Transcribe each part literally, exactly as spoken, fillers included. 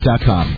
dot com.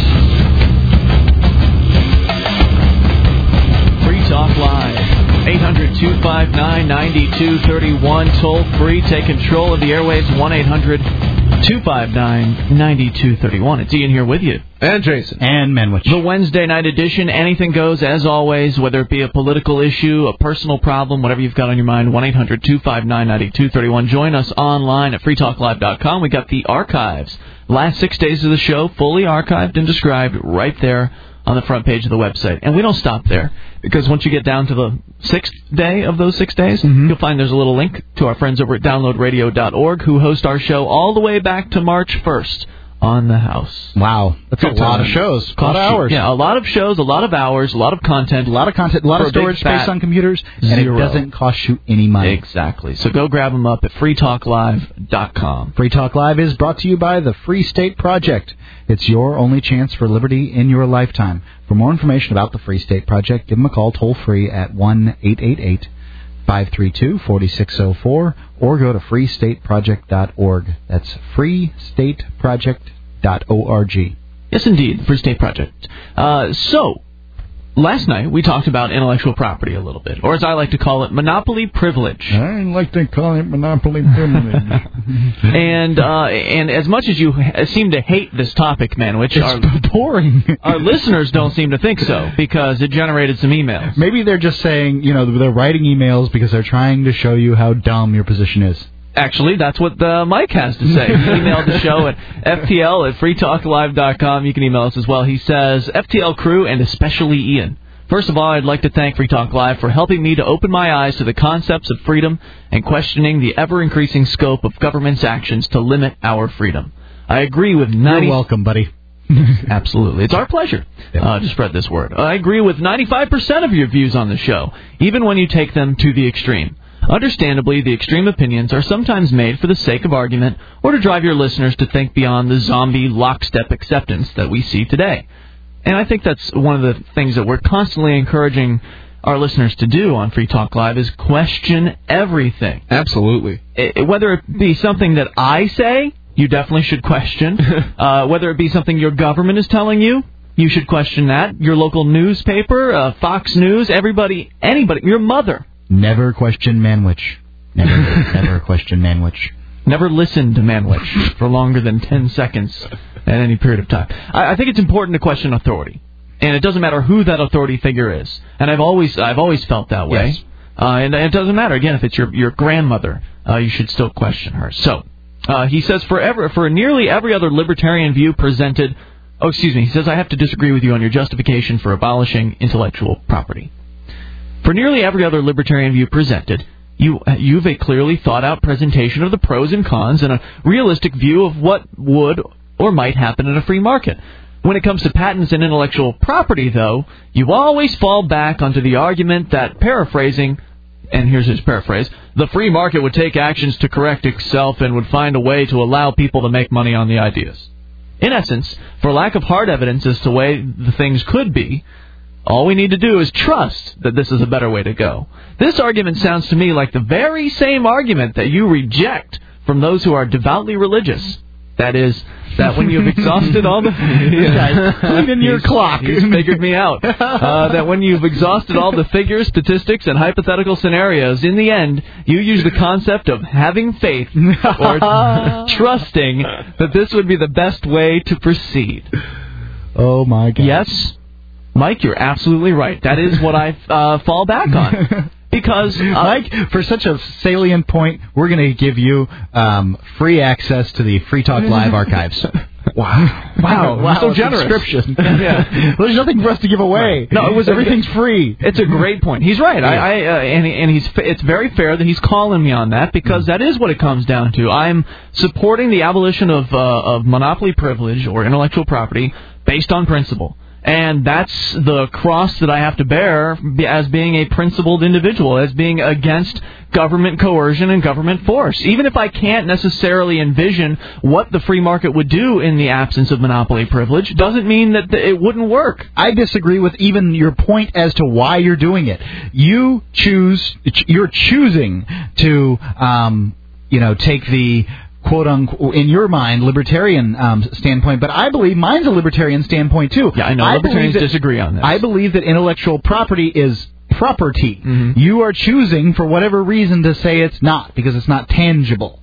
Free Talk Live, eight hundred, two five nine, nine two three one, toll free, take control of the airwaves, one eight hundred, two five nine, nine two three one. It's Ian here with you. And Jason. And Manwich. The Wednesday night edition, anything goes as always, whether it be a political issue, a personal problem, whatever you've got on your mind, one eight hundred, two five nine, nine two three one. Join us online at free talk live dot com. We got the archives. Last six days of the show, fully archived and described right there on the front page of the website. And we don't stop there, because once you get down to the sixth day of those six days, mm-hmm. you'll find there's a little link to our friends over at download radio dot org who host our show all the way back to March first on the house. Wow. That's Good a lot time. of shows. A lot of hours. Yeah, a lot of shows, a lot of hours, a lot of content. A lot of content, a lot of storage space on computers, and zero. It doesn't cost you any money. Exactly. So go grab them up at free talk live dot com. Free Talk Live is brought to you by the Free State Project. It's your only chance for liberty in your lifetime. For more information about the Free State Project, give them a call toll-free at one eight eight eight, five three two, four six zero four or go to free state project dot org. That's free state project dot org. Yes, indeed, the Free State Project. Uh, so, last night we talked about intellectual property a little bit, or as I like to call it, monopoly privilege. I like to call it monopoly privilege. and uh, and as much as you ha- seem to hate this topic, Manwich, it's our, boring. Our listeners don't seem to think so, because it generated some emails. Maybe they're just saying, you know, they're writing emails because they're trying to show you how dumb your position is. Actually, that's what uh, Mike has to say. Email the show at F T L at free talk live dot com. You can email us as well. He says, F T L crew and especially Ian. First of all, I'd like to thank Free Talk Live for helping me to open my eyes to the concepts of freedom and questioning the ever-increasing scope of government's actions to limit our freedom. I agree with ninety... You're welcome, buddy. Absolutely. It's our pleasure uh, to spread this word. I agree with ninety-five percent of your views on the show, even when you take them to the extreme. Understandably, the extreme opinions are sometimes made for the sake of argument or to drive your listeners to think beyond the zombie lockstep acceptance that we see today. And I think that's one of the things that we're constantly encouraging our listeners to do on Free Talk Live is question everything. Absolutely. It, whether it be something that I say, you definitely should question. uh, whether it be something your government is telling you, you should question that. Your local newspaper, uh, Fox News, everybody, anybody, your mother. Never question Manwich. Never, never question Manwich. Never listen to Manwich for longer than ten seconds at any period of time. I, I think it's important to question authority, and it doesn't matter who that authority figure is. And I've always, I've always felt that way. Yes. Uh, and it doesn't matter again if it's your your grandmother. Uh, you should still question her. So uh, he says for ever, for nearly every other libertarian view presented. Oh, excuse me. He says I have to disagree with you on your justification for abolishing intellectual property. For nearly every other libertarian view presented, you, you've a clearly thought-out presentation of the pros and cons and a realistic view of what would or might happen in a free market. When it comes to patents and intellectual property, though, you always fall back onto the argument that, paraphrasing, and here's his paraphrase, the free market would take actions to correct itself and would find a way to allow people to make money on the ideas. In essence, for lack of hard evidence as to the way the things could be, all we need to do is trust that this is a better way to go. This argument sounds to me like the very same argument that you reject from those who are devoutly religious. That is, that when you've exhausted all the... Clean in your he's, clock. He's figured me out. Uh, that when you've exhausted all the figures, statistics, and hypothetical scenarios, in the end, you use the concept of having faith or trusting that this would be the best way to proceed. Oh, my God. Yes, Mike, you're absolutely right. That is what I uh, fall back on. Because, uh, Mike, for such a salient point, we're going to give you um, free access to the Free Talk Live archives. Wow. Wow. Wow. So generous. Subscription. Yeah. Well, there's nothing for us to give away. No, it was everything's free. It's a great point. He's right. I, I uh, and, and he's it's very fair that he's calling me on that because mm. that is what it comes down to. I'm supporting the abolition of uh, of monopoly privilege or intellectual property based on principle. And that's the cross that I have to bear as being a principled individual, as being against government coercion and government force. Even if I can't necessarily envision what the free market would do in the absence of monopoly privilege, doesn't mean that it wouldn't work. I disagree with even your point as to why you're doing it. You choose, you're choosing to, um, you know, take the quote unquote, in your mind, libertarian um, standpoint, but I believe mine's a libertarian standpoint too. Yeah, I know. I Libertarians that, disagree on this. I believe that intellectual property is property. Mm-hmm. You are choosing, for whatever reason, to say it's not, because it's not tangible.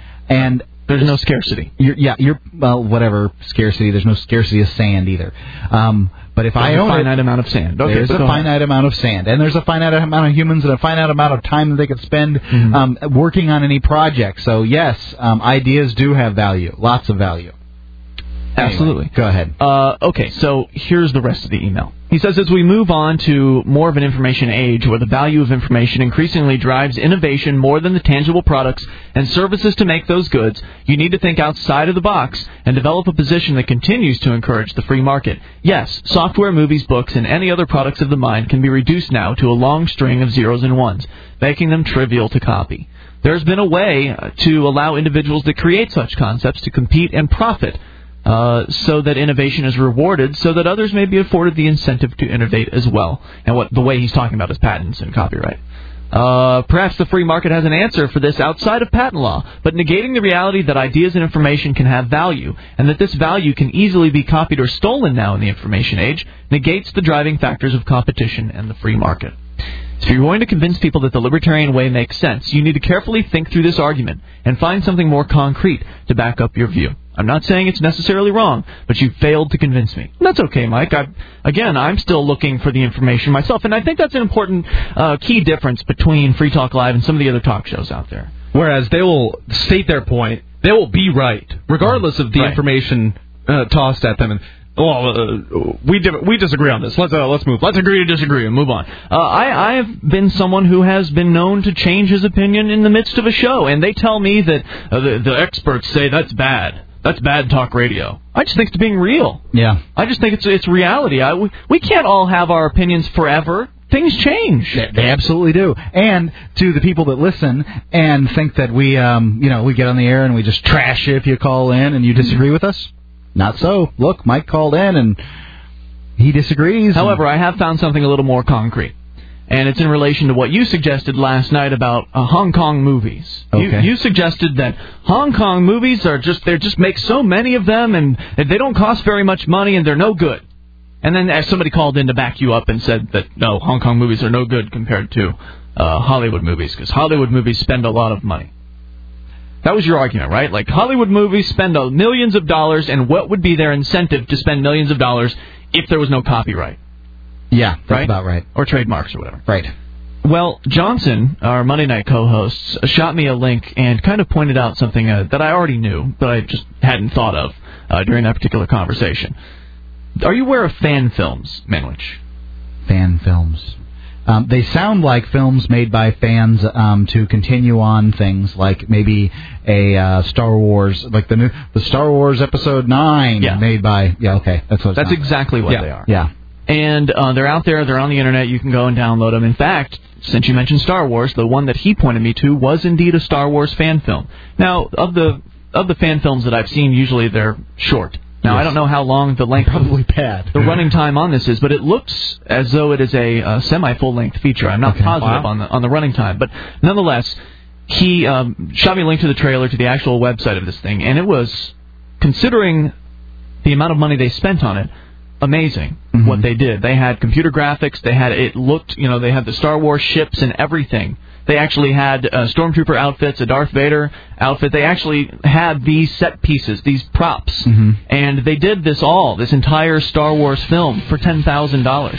And there's no scarcity. You're, yeah, you're, well, whatever, scarcity. There's no scarcity of sand either. Um, but if there's I own a finite it, amount of sand. Okay, there's a finite ahead. amount of sand. And there's a finite amount of humans and a finite amount of time that they could spend mm-hmm. um, working on any project. So, yes, um, ideas do have value, lots of value. Absolutely. Anyway, go ahead. Uh, okay, so here's the rest of the email. He says, as we move on to more of an information age where the value of information increasingly drives innovation more than the tangible products and services to make those goods, you need to think outside of the box and develop a position that continues to encourage the free market. Yes, software, movies, books, and any other products of the mind can be reduced now to a long string of zeros and ones, making them trivial to copy. There's been a way to allow individuals that create such concepts to compete and profit, Uh, so that innovation is rewarded, so that others may be afforded the incentive to innovate as well. And what the way he's talking about is patents and copyright. Uh, perhaps the free market has an answer for this outside of patent law, but negating the reality that ideas and information can have value, and that this value can easily be copied or stolen now in the information age, negates the driving factors of competition and the free market. So if you're going to convince people that the libertarian way makes sense, you need to carefully think through this argument and find something more concrete to back up your view. I'm not saying it's necessarily wrong, but you failed to convince me. That's okay, Mike. I, again, I'm still looking for the information myself, and I think that's an important uh, key difference between Free Talk Live and some of the other talk shows out there. Whereas they will state their point, they will be right, regardless of the right. information uh, tossed at them. And well, uh, we di- we disagree on this. Let's uh, let's move. Let's agree to disagree and move on. Uh, I I have been someone who has been known to change his opinion in the midst of a show, and they tell me that uh, the, the experts say that's bad. That's bad talk radio. I just think it's being real. Yeah. I just think it's it's reality. I, we, we can't all have our opinions forever. Things change. They, they absolutely do. And to the people that listen and think that we, um, you know, we get on the air and we just trash you if you call in and you disagree with us, not so. Look, Mike called in and he disagrees. However, I have found something a little more concrete. And it's in relation to what you suggested last night about uh, Hong Kong movies. Okay. You, you suggested that Hong Kong movies are just, they just make so many of them and they don't cost very much money and they're no good. And then as somebody called in to back you up and said that, no, Hong Kong movies are no good compared to uh, Hollywood movies, because Hollywood movies spend a lot of money. That was your argument, right? Like, Hollywood movies spend uh, millions of dollars, and what would be their incentive to spend millions of dollars if there was no copyright? Yeah, that's right? about right. Or trademarks or whatever. Right. Well, Johnson, our Monday Night co-host, shot me a link and kind of pointed out something uh, that I already knew, but I just hadn't thought of uh, during that particular conversation. Are you aware of fan films, Manwich? Fan films. Um, they sound like films made by fans um, to continue on things like maybe a uh, Star Wars, like the new the Star Wars Episode nine yeah. made by... Yeah, okay. That's what it's That's not. exactly what yeah. they are. Yeah. And uh, they're out there, they're on the internet, you can go and download them. In fact, since you mentioned Star Wars, the one that he pointed me to was indeed a Star Wars fan film. Now, of the of the fan films that I've seen, usually they're short. Now, yes. I don't know how long the length, probably bad. the running time on this is, but it looks as though it is a, a semi-full-length feature. I'm not okay. positive wow. on the on the running time, but nonetheless, he um, shot me a link to the trailer to the actual website of this thing, and it was, considering the amount of money they spent on it, amazing mm-hmm. what they did. They had computer graphics. They had it looked, you know, they had the Star Wars ships and everything. They actually had uh, Stormtrooper outfits, a Darth Vader outfit. They actually had these set pieces, these props. Mm-hmm. And they did this all, this entire Star Wars film, for ten thousand dollars.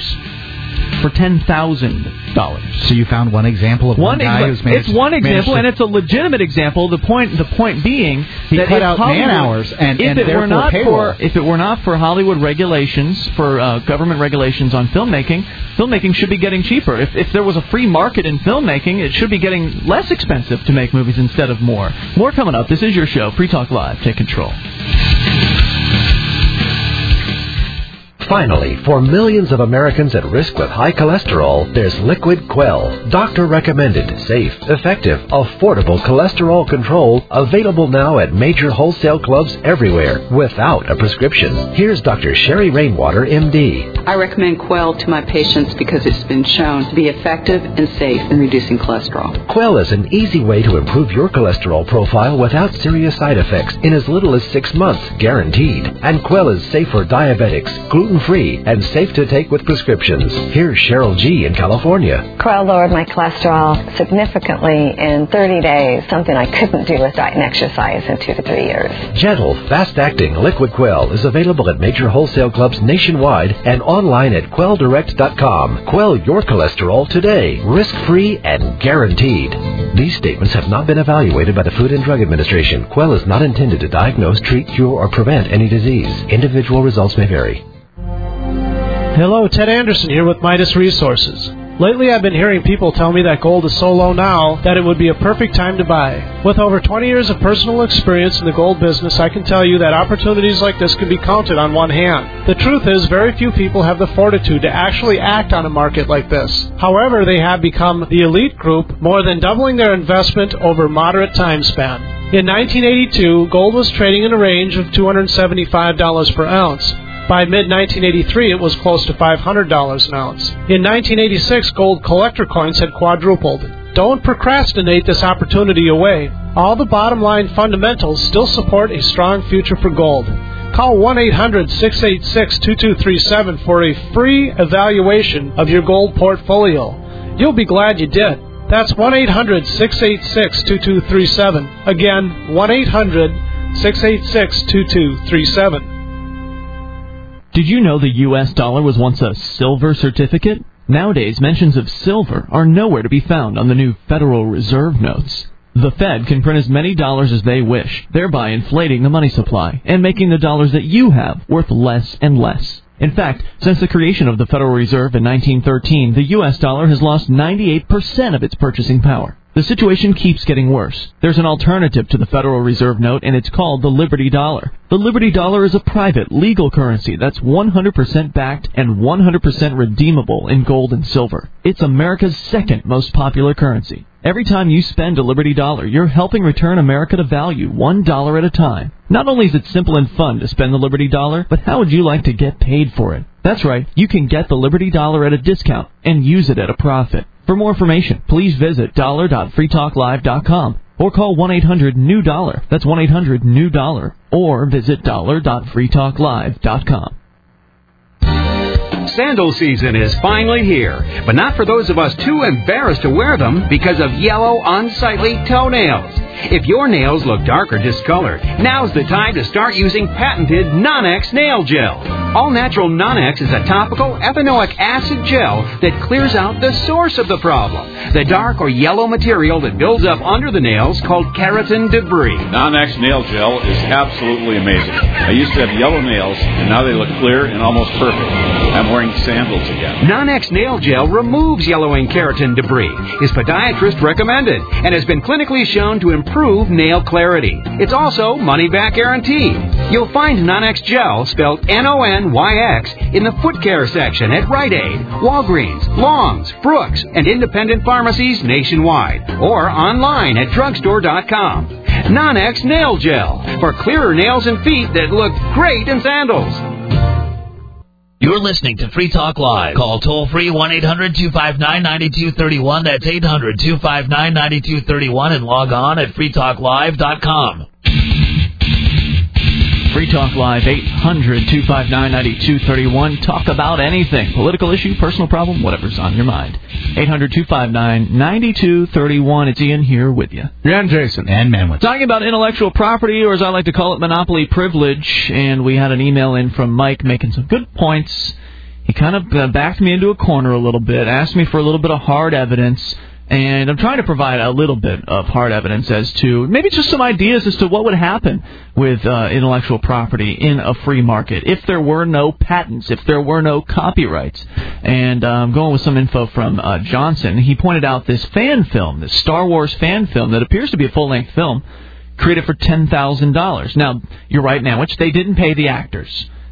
For ten thousand dollars. So you found one example of one, one guy exa- who's managed... It's one example, to, and it's a legitimate example. The point the point being... He that cut if out Hollywood, man hours and, if and it therefore were not payroll. for If it were not for Hollywood regulations, for uh, government regulations on filmmaking, filmmaking should be getting cheaper. If, if there was a free market in filmmaking, it should be getting less expensive to make movies instead of more. More coming up. This is your show, Free Talk Live. Take control. Finally, for millions of Americans at risk with high cholesterol, there's Liquid Quell. Doctor recommended, safe, effective, affordable cholesterol control, available now at major wholesale clubs everywhere without a prescription. Here's Doctor Sherry Rainwater, M D. I recommend Quell to my patients because it's been shown to be effective and safe in reducing cholesterol. Quell is an easy way to improve your cholesterol profile without serious side effects in as little as six months, guaranteed. And Quell is safe for diabetics, gluten-free, and safe to take with prescriptions. Here's Cheryl G. in California. Quell lowered my cholesterol significantly in thirty days, something I couldn't do with diet and exercise in two to three years. Gentle, fast-acting Liquid Quell is available at major wholesale clubs nationwide and online at quell direct dot com. Quell your cholesterol today, risk-free and guaranteed. These statements have not been evaluated by the Food and Drug Administration. Quell is not intended to diagnose, treat, cure, or prevent any disease. Individual results may vary. Hello, Ted Anderson here with Midas Resources. Lately, I've been hearing people tell me that gold is so low now that it would be a perfect time to buy. With over twenty years of personal experience in the gold business, I can tell you that opportunities like this can be counted on one hand. The truth is, very few people have the fortitude to actually act on a market like this. However, they have become the elite group, more than doubling their investment over a moderate time span. In nineteen eighty-two, gold was trading in a range of two hundred seventy-five dollars per ounce. By mid nineteen eighty-three, it was close to five hundred dollars an ounce. In nineteen eighty-six, gold collector coins had quadrupled. Don't procrastinate this opportunity away. All the bottom line fundamentals still support a strong future for gold. Call one eight hundred, six eight six, two two three seven for a free evaluation of your gold portfolio. You'll be glad you did. That's one eight hundred, six eight six, two two three seven. Again, one eight hundred, six eight six, two two three seven. Did you know the U S dollar was once a silver certificate? Nowadays, mentions of silver are nowhere to be found on the new Federal Reserve notes. The Fed can print as many dollars as they wish, thereby inflating the money supply and making the dollars that you have worth less and less. In fact, since the creation of the Federal Reserve in nineteen thirteen, the U S dollar has lost ninety-eight percent of its purchasing power. The situation keeps getting worse. There's an alternative to the Federal Reserve note, and it's called the Liberty Dollar. The Liberty Dollar is a private, legal currency that's one hundred percent backed and one hundred percent redeemable in gold and silver. It's America's second most popular currency. Every time you spend a Liberty Dollar, you're helping return America to value, one dollar at a time. Not only is it simple and fun to spend the Liberty Dollar, but how would you like to get paid for it? That's right, you can get the Liberty Dollar at a discount and use it at a profit. For more information, please visit dollar dot free talk live dot com or call one eight hundred new dollar. That's one eight hundred new dollar. Or visit dollar dot free talk live dot com. Sandal season is finally here, but not for those of us too embarrassed to wear them because of yellow, unsightly toenails. If your nails look dark or discolored, now's the time to start using patented Nonex Nail Gel. All-natural Nonex is a topical ethanoic acid gel that clears out the source of the problem, the dark or yellow material that builds up under the nails called keratin debris. Nonex Nail Gel is absolutely amazing. I used to have yellow nails, and now they look clear and almost perfect. I'm wearing sandals again. Nonex Nail Gel removes yellowing keratin debris, is podiatrist recommended, and has been clinically shown to improve nail clarity. It's also money-back guarantee. You'll find Nonex Gel, spelled N O N Y X, in the foot care section at Rite Aid, Walgreens, Long's, Brooks, and independent pharmacies nationwide, or online at drugstore dot com. Nonex Nail Gel, for clearer nails and feet that look great in sandals. You're listening to Free Talk Live. Call toll-free one eight hundred two five nine nine two three one. That's eight hundred two five nine nine two three one. And log on at free talk live dot com. Free Talk Live, eight hundred two five nine nine two three one. Talk about anything. Political issue, personal problem, whatever's on your mind. eight hundred two five nine nine two three one. It's Ian here with you. Yeah, and Jason. And Manwitz. Talking about intellectual property, or as I like to call it, monopoly privilege. And we had an email in from Mike making some good points. He kind of uh, backed me into a corner a little bit, asked me for a little bit of hard evidence. And I'm trying to provide a little bit of hard evidence as to maybe just some ideas as to what would happen with uh, intellectual property in a free market if there were no patents, if there were no copyrights. And I'm um, going with some info from uh, Johnson. He pointed out this fan film, this Star Wars fan film that appears to be a full-length film, created for ten thousand dollars. Now, you're right, Manwich, they didn't pay the actors.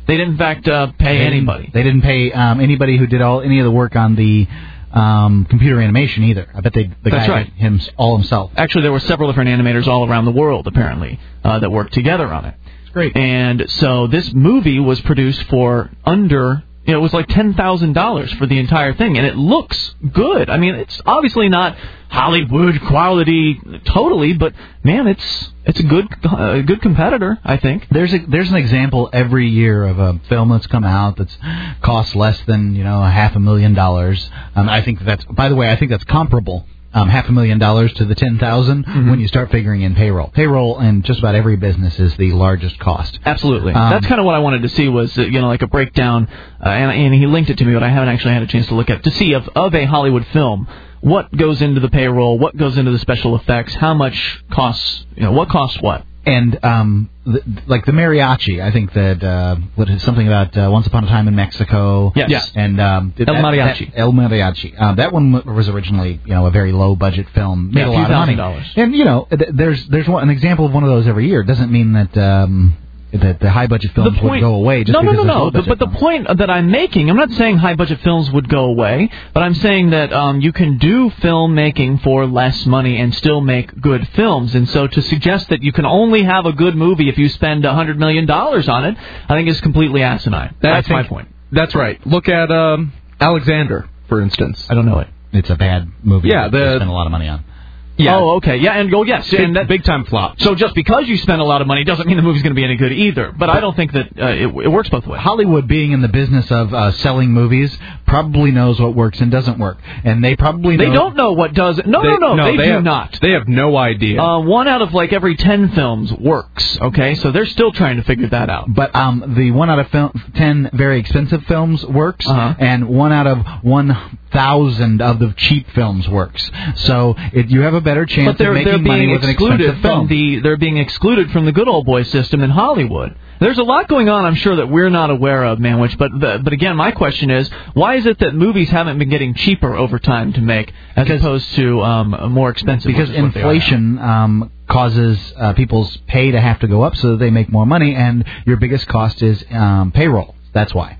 They didn't, in fact, uh, pay they anybody. Didn't, they didn't pay um, anybody who did all any of the work on the um, computer animation either. I bet they the That's guy right. did him all himself. Actually, there were several different animators all around the world, apparently, uh, that worked together on it. It's great. And so this movie was produced for under... You know, it was like ten thousand dollars for the entire thing, and it looks good. I mean, it's obviously not Hollywood quality totally, but man, it's it's a good uh, good competitor, I think. There's a there's an example every year of a film that's come out that's cost less than you know a half a million dollars. Um, I think that's by the way, I think that's comparable. Um, half a million dollars to the ten thousand mm-hmm. when you start figuring in payroll. Payroll in just about every business is the largest cost. Absolutely. Um, That's kind of what I wanted to see was, uh, you know, like a breakdown, uh, and, and he linked it to me, but I haven't actually had a chance to look at it, to see of, of a Hollywood film, what goes into the payroll, what goes into the special effects, how much costs, you know, what costs what. And um, the, like the mariachi, I think that uh, what is something about uh, Once Upon a Time in Mexico. Yes. yes. And um, El that, Mariachi. That, El Mariachi. Uh, that one was originally, you know, a very low budget film, made yeah, a lot of money. Dollars. And you know, th- there's there's one, an example of one of those every year. It doesn't mean that. Um, that the high-budget films point, would go away just no, because no, no, no. The, but films. the point that I'm making, I'm not saying high-budget films would go away, but I'm saying that um, you can do filmmaking for less money and still make good films. And so to suggest that you can only have a good movie if you spend one hundred million dollars on it, I think is completely asinine. That's my point. That's right. Look at um, Alexander, for instance. I don't know it. It's a bad movie yeah, that the, they spend a lot of money on. Yeah. Oh, okay. Yeah, and oh, yes. Big, and that, big time flop. So just because you spend a lot of money doesn't mean the movie's going to be any good either. But I don't think that uh, it, it works both ways. Hollywood, being in the business of uh, selling movies, probably knows what works and doesn't work. And they probably know... They don't know what does... No, they, no, no, no. They, they do have, not. They have no idea. Uh, one out of like every ten films works, okay? So they're still trying to figure that out. But um, the one out of fil- ten very expensive films works, uh-huh. and one out of one thousand of the cheap films works. So it, you have a better chance of making they're money being with an excluded expensive film. From the, they're being excluded from the good old boy system in Hollywood. There's a lot going on, I'm sure, that we're not aware of, Manwich. But but again, my question is, why is it that movies haven't been getting cheaper over time to make, as because, opposed to um, more expensive? Because inflation um, causes uh, people's pay to have to go up so that they make more money, and your biggest cost is um, payroll. That's why.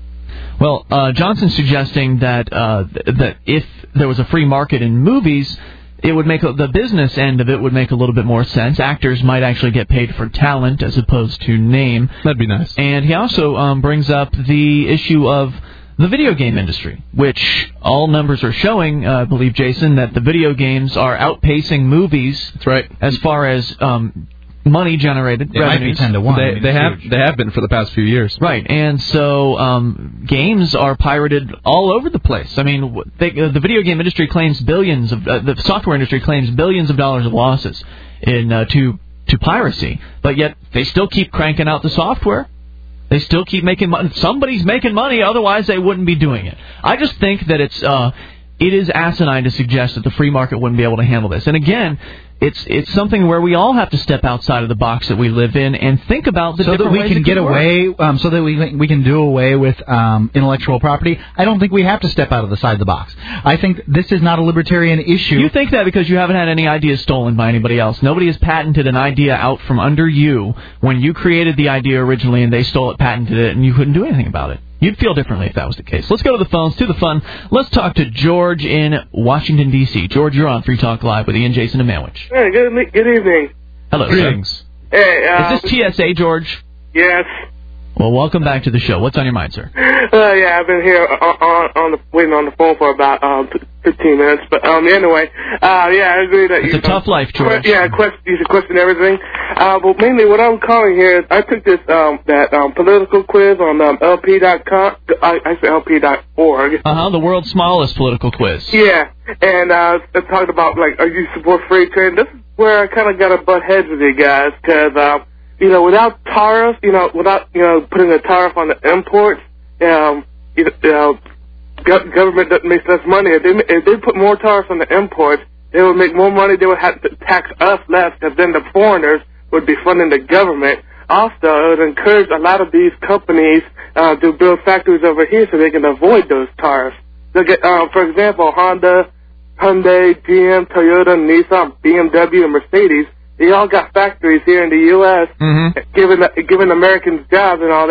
Well, uh, Johnson's suggesting that uh, th- that if there was a free market in movies, it would make a, the business end of it would make a little bit more sense. Actors might actually get paid for talent as opposed to name. That'd be nice. And he also um, brings up the issue of the video game industry, which all numbers are showing, uh, I believe, Jason, that the video games are outpacing movies. That's right. As far as um, money generated, it revenues. Might be ten to one. They, I mean, they have huge. they have been for the past few years. Right, and so um, games are pirated all over the place. I mean, they, uh, the video game industry claims billions of uh, the software industry claims billions of dollars of losses in uh, to to piracy, but yet they still keep cranking out the software. They still keep making money. Somebody's making money, otherwise they wouldn't be doing it. I just think that it's uh, it is asinine to suggest that the free market wouldn't be able to handle this. And again, it's it's something where we all have to step outside of the box that we live in and think about the so different that we ways can it get could away, work. um, so that we we can do away with um, intellectual property. I don't think we have to step out of the side of the box. I think this is not a libertarian issue. You think that because you haven't had any ideas stolen by anybody else. Nobody has patented an idea out from under you when you created the idea originally and they stole it, patented it, and you couldn't do anything about it. You'd feel differently if that was the case. Let's go to the phones, to the fun. Let's talk to George in Washington, D C George, you're on Free Talk Live with Ian, Jason, and Manwich. Hey, good, good evening. Hello, Greetings. Hey, uh, is this T S A, George? Yes. Well, welcome back to the show. What's on your mind, sir? Uh, yeah, I've been here on, on, on the, waiting on the phone for about um, fifteen minutes. But um, anyway, uh, yeah, I agree that it's you... It's a tough life, George. Que- yeah, question, you should question everything. Uh, but mainly what I'm calling here is I took this um, that um, political quiz on um, L P dot com. I, I said L P dot org. Uh-huh, the world's smallest political quiz. Yeah, and uh, it talked about, like, are you support free trade? This is where I kind of got to butt heads with you guys, because... Uh, You know, without tariffs, you know, without, you know, putting a tariff on the imports, um, you know, go- government doesn't make less money. If they, if they put more tariffs on the imports, they would make more money. They would have to tax us less, because then the foreigners would be funding the government. Also, it would encourage a lot of these companies uh, to build factories over here so they can avoid those tariffs. Look at, uh, for example, Honda, Hyundai, G M, Toyota, Nissan, B M W, and Mercedes. They all got factories here in the U S, mm-hmm. giving giving Americans jobs and all that.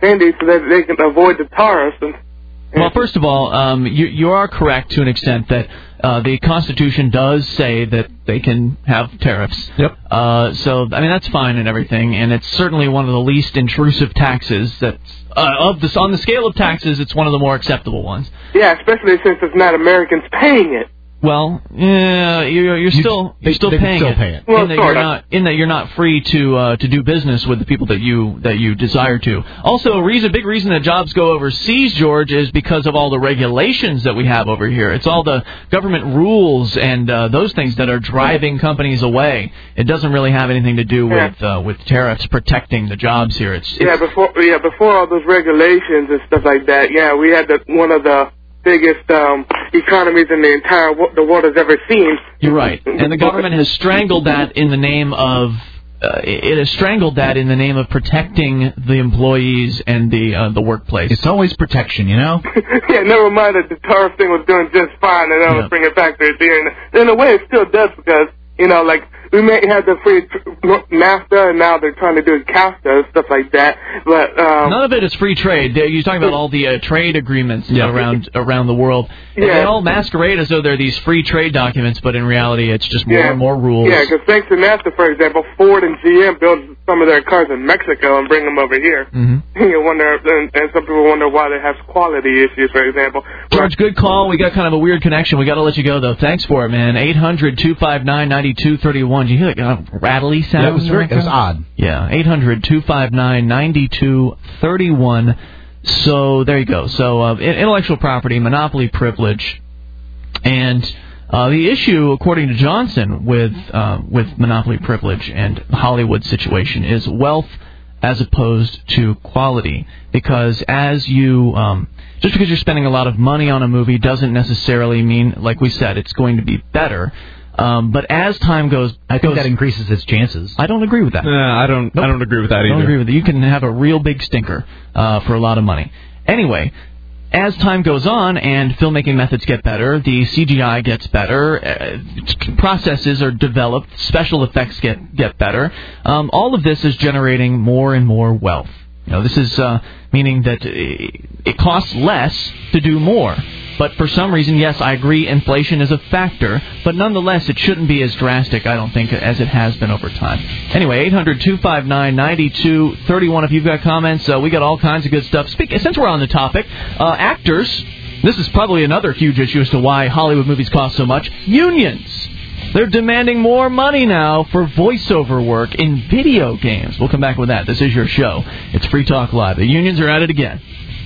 Sandy so that they can avoid the tariffs. And, and well, first of all, um, you, you are correct to an extent that uh, the Constitution does say that they can have tariffs. Yep. Uh, so, I mean, that's fine and everything, and it's certainly one of the least intrusive taxes that's uh, of this on the scale of taxes. It's one of the more acceptable ones. Yeah, especially since it's not Americans paying it. Well, yeah, you're, you're still you're still they paying still it. pay it. Well, in that sort you're of. not in that you're not free to uh, to do business with the people that you that you desire to. Also, a reason, big reason that jobs go overseas, George, is because of all the regulations that we have over here. It's all the government rules and uh, those things that are driving companies away. It doesn't really have anything to do with uh, with tariffs protecting the jobs here. It's, it's yeah, before yeah before all those regulations and stuff like that. Yeah, we had the, one of the biggest um, economies in the entire wo- the world has ever seen. You're right, and the government has strangled that in the name of uh, it has strangled that in the name of protecting the employees and the uh, the workplace. It's always protection, you know. Yeah, never mind that the tariff thing was doing just fine, and then Yeah. was bringing factories here. And in a way, it still does because you know, like we may have the free tr- NAFTA, and now they're trying to do CAFTA and stuff like that. But um, none of it is free trade. You're talking about all the uh, trade agreements Yeah. around around the world. And Yeah. they all masquerade as though they're these free trade documents, but in reality, it's just more Yeah. and more rules. Yeah, because thanks to NAFTA, for example, Ford and G M build some of their cars in Mexico and bring them over here. Mm-hmm. You wonder, and, and some people wonder why they have quality issues, for example. George, good call. We got kind of a weird connection. We got to let you go, though. Thanks for it, man. eight hundred two five nine nine two three one. Did you hear that kind of rattly sound? Yeah, it was very, it was odd. Yeah, eight hundred two five nine nine two three one. So there you go. So uh, intellectual property, monopoly privilege, and uh, the issue, according to Johnson, with uh, with monopoly privilege and the Hollywood situation is wealth as opposed to quality. Because as you, um, just because you're spending a lot of money on a movie doesn't necessarily mean, like we said, it's going to be better. Um, but as time goes, I think goes, that increases its chances. I don't agree with that. Uh, I don't. Nope. I don't agree with that I either. don't agree with it. You can have a real big stinker uh, for a lot of money. Anyway, as time goes on and filmmaking methods get better, the C G I gets better, uh, processes are developed, special effects get get better. Um, all of this is generating more and more wealth. You know, this is uh, meaning that it costs less to do more. But for some reason, yes, I agree, inflation is a factor. But nonetheless, it shouldn't be as drastic, I don't think, as it has been over time. Anyway, eight hundred two five nine nine two three one if you've got comments. Uh, we got all kinds of good stuff. Speak, since we're on the topic, uh, actors, this is probably another huge issue as to why Hollywood movies cost so much. Unions. They're demanding more money now for voiceover work in video games. We'll come back with that. This is your show. It's Free Talk Live. The unions are at it again.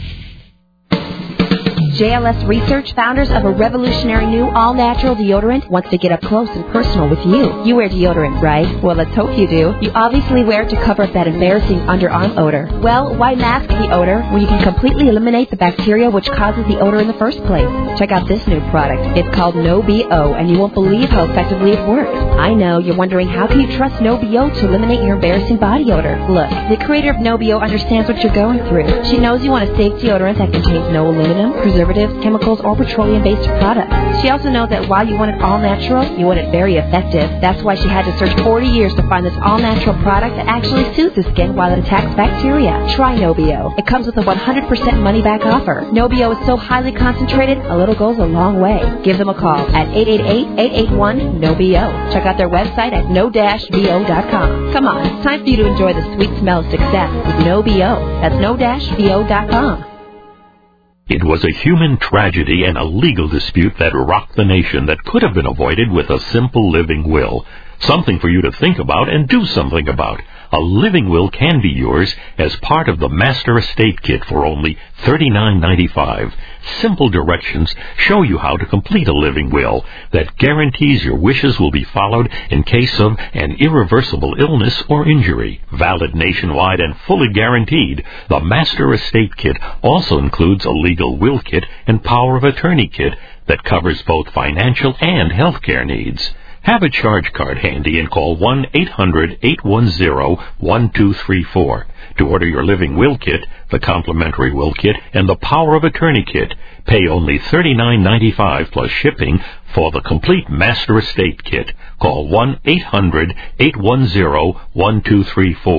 J L S Research, founders of a revolutionary new all-natural deodorant, wants to get up close and personal with you. You wear deodorant, right? Well, let's hope you do. You obviously wear it to cover up that embarrassing underarm odor. Well, why mask the odor when you can completely eliminate the bacteria which causes the odor in the first place? Check out this new product. It's called No B O, and you won't believe how effectively it works. I know, you're wondering how can you trust No B O to eliminate your embarrassing body odor? Look, the creator of No B O understands what you're going through. She knows you want a safe deodorant that contains no aluminum, preservatives, chemicals, or petroleum-based products. She also knows that while you want it all natural, you want it very effective. That's why she had to search forty years to find this all-natural product that actually soothes the skin while it attacks bacteria. Try No B O. It comes with a one hundred percent money-back offer. No B O is so highly concentrated, a little goes a long way. Give them a call at eight eight eight, eight eight one, N O B O. Check out their website at no dash b o dot com. Come on, it's time for you to enjoy the sweet smell of success with No B O. That's no dash b o dot com. It was a human tragedy and a legal dispute that rocked the nation that could have been avoided with a simple living will. Something for you to think about and do something about. A living will can be yours as part of the Master Estate Kit for only thirty-nine ninety-five. Simple directions show you how to complete a living will that guarantees your wishes will be followed in case of an irreversible illness or injury. Valid nationwide and fully guaranteed, the Master Estate Kit also includes a legal will kit and power of attorney kit that covers both financial and health care needs. Have a charge card handy and call one eight hundred, eight one zero, one two three four to order your living will kit, the complimentary will kit, and the power of attorney kit. Pay only thirty-nine ninety-five plus shipping for the complete Master Estate Kit. Call one eight hundred, eight one zero, one two three four.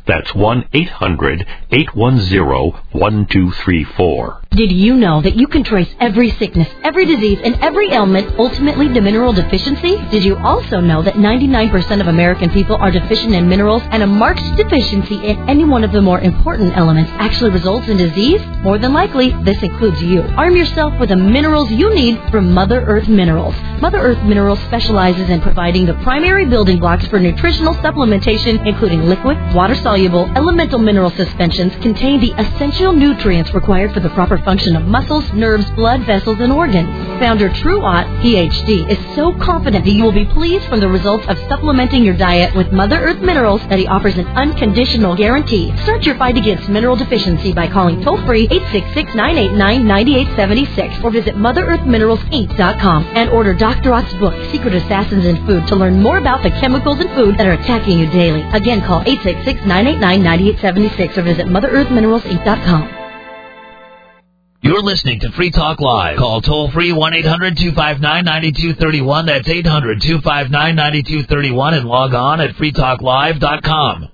That's one eight hundred eight one zero one two three four. Did you know that you can trace every sickness, every disease, and every ailment ultimately to mineral deficiency? Did you also know that ninety-nine percent of American people are deficient in minerals, and a marked deficiency in any one of the more important elements actually results in disease? More than likely, this includes you. Arm yourself with the minerals you need from Mother Earth Minerals. Mother Earth Minerals specializes in providing the primary building blocks for nutritional supplementation, including liquid, water-soluble, elemental mineral suspensions contain the essential nutrients required for the proper function of muscles, nerves, blood vessels, and organs. Founder True Ott, P H D, is so confident that you will be pleased from the results of supplementing your diet with Mother Earth Minerals that he offers an unconditional guarantee. Start your fight against mineral deficiency by calling toll-free eight six six, nine eight nine, nine eight seven six or visit Mother Earth Minerals Inc dot com and order Doctor Ott's book, Secret Assassins in Food, to learn more about the chemicals in food that are attacking you daily. Again, call eight six six, nine eight nine, nine eight seven six or visit Mother Earth Minerals Inc dot com. You're listening to Free Talk Live. Call toll-free one eight hundred two five nine nine two three one. That's eight hundred two five nine nine two three one and log on at free talk live dot com.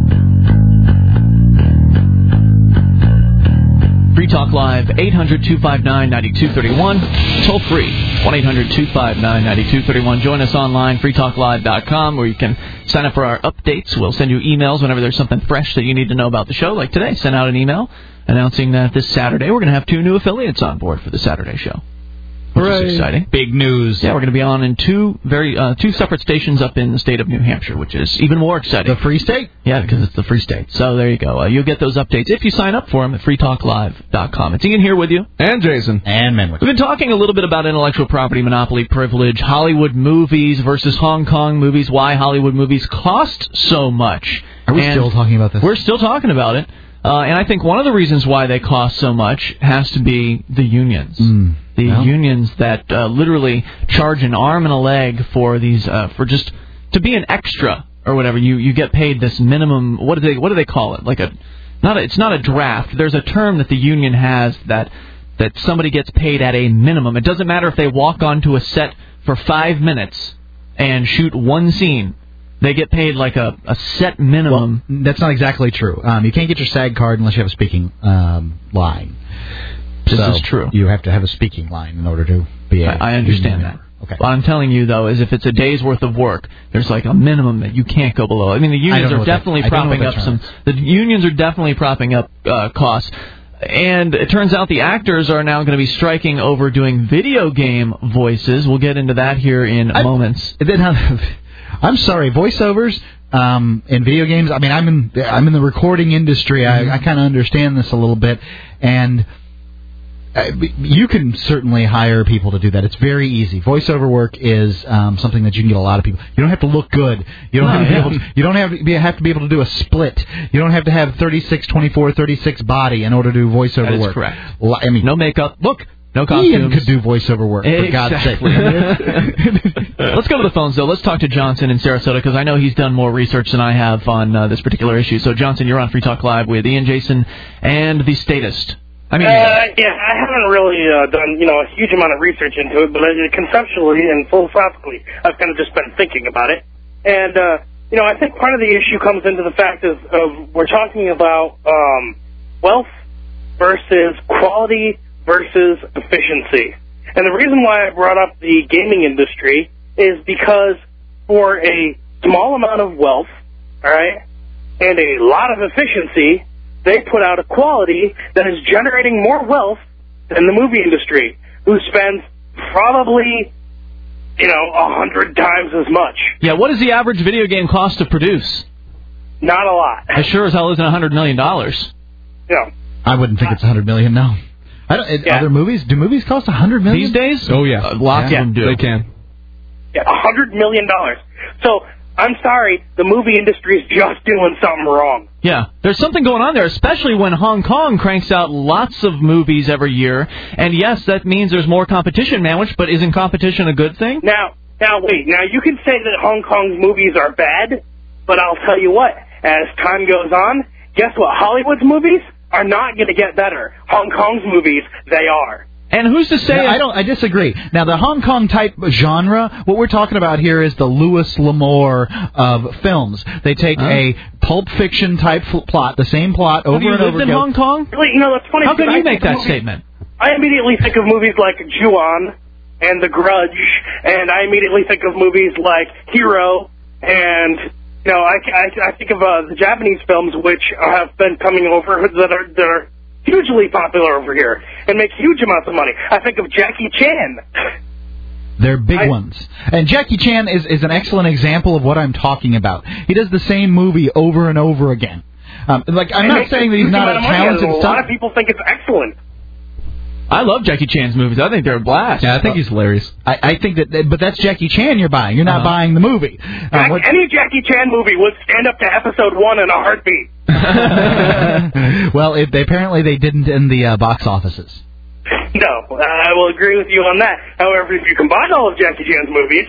Free Talk Live, eight hundred two five nine nine two three one. Toll free, one eight hundred two five nine nine two three one. Join us online, free talk live dot com, where you can sign up for our updates. We'll send you emails whenever there's something fresh that you need to know about the show. Like today, send out an email announcing that this Saturday we're going to have two new affiliates on board for the Saturday show. Which Hooray. is exciting. Big news. Yeah, we're going to be on in two very uh, two separate stations up in the state of New Hampshire, which is even more exciting. The Free State? Yeah, because it's the Free State. So there you go. Uh, you'll get those updates if you sign up for them at free talk live dot com. It's Ian here with you. And Jason. And Menwick. We've been talking a little bit about intellectual property, monopoly, privilege, Hollywood movies versus Hong Kong movies, why Hollywood movies cost so much. Are we And still talking about this? We're still talking about it. Uh, and I think one of the reasons why they cost so much has to be the unions. Mm. The Well. unions that uh, literally charge an arm and a leg for these, uh, for just to be an extra or whatever. You you get paid this minimum. What do they what do they call it? Like a not a, it's not a draft. There's a term that the union has that that somebody gets paid at a minimum. It doesn't matter if they walk onto a set for five minutes and shoot one scene. They get paid like a, a set minimum. Well, that's not exactly true. Um, you can't get your SAG card unless you have a speaking um, line. This so is true. You have to have a speaking line in order to be a I, I understand that. Okay. What I'm telling you, though, is if it's a day's worth of work, there's like a minimum that you can't go below. I mean, the unions are definitely that, propping up some... The unions are definitely propping up uh, costs. And it turns out the actors are now going to be striking over doing video game voices. We'll get into that here in I, moments. I'm sorry, voiceovers um, in video games. I mean, I'm in I'm in the recording industry. Mm-hmm. I, I kind of understand this a little bit, and uh, you can certainly hire people to do that. It's very easy. Voiceover work is um, something that you can get a lot of people. You don't have to look good. You don't no, have to yeah. be able to, you don't have to be, have to be able to do a split. You don't have to have thirty-six, twenty-four, thirty-six body in order to do voiceover that is work. Correct. I mean, no makeup. Look. No costumes. Ian could do voiceover work, for exactly. God's sake. Let's go to the phones, though. Let's talk to Johnson in Sarasota, because I know he's done more research than I have on uh, this particular issue. So, Johnson, you're on Free Talk Live with Ian, Jason, and the statist. I mean, uh, yeah, I haven't really uh, done, you know, a huge amount of research into it, but uh, conceptually and philosophically, I've kind of just been thinking about it. And, uh, you know, I think part of the issue comes into the fact of, of we're talking about um, wealth versus quality versus efficiency. And the reason why I brought up the gaming industry is because for a small amount of wealth, all right, and a lot of efficiency, they put out a quality that is generating more wealth than the movie industry, who spends probably, you know, a hundred times as much. Yeah, what does the average video game cost to produce? Not a lot. As sure as hell isn't a hundred million dollars. Yeah. I wouldn't think it's a hundred million, no. I don't, it, yeah. Other movies? Do movies cost a hundred million these days? Oh yeah, uh, lots yeah. of them do. They can. Yeah, a hundred million dollars. So I'm sorry, the movie industry is just doing something wrong. Yeah, there's something going on there, especially when Hong Kong cranks out lots of movies every year. And yes, that means there's more competition, Manwich. But isn't competition a good thing? Now, now wait. Now you can say that Hong Kong's movies are bad, but I'll tell you what. As time goes on, guess what? Hollywood's movies are not going to get better. Hong Kong's movies, they are. And who's to say? No, if- I don't. I disagree. Now, the Hong Kong type genre, what we're talking about here is the Louis L'Amour of films. They take Huh? a Pulp Fiction type f- plot, the same plot over Have you and lived over in again. Hong Kong? Really, you know, that's funny. How can because you I make think of that movies- statement? I immediately think of movies like Ju-on and The Grudge, and I immediately think of movies like Hero, and you know, I, I, I think of uh, the Japanese films which have been coming over that are that are hugely popular over here and make huge amounts of money. I think of Jackie Chan. They're big ones. And Jackie Chan is, is an excellent example of what I'm talking about. He does the same movie over and over again. Um, like I'm It not makes saying that he's huge not a amount of money out of talented it. A lot stunt. of people think it's excellent. I love Jackie Chan's movies. I think they're a blast. Yeah, I think he's hilarious. I, I think that, but that's Jackie Chan you're buying. You're not Uh-huh. buying the movie. Jack, Um, what- any Jackie Chan movie would stand up to episode one in a heartbeat. well, if they, apparently they didn't in the uh, box offices. No, I will agree with you on that. However, if you combine all of Jackie Chan's movies,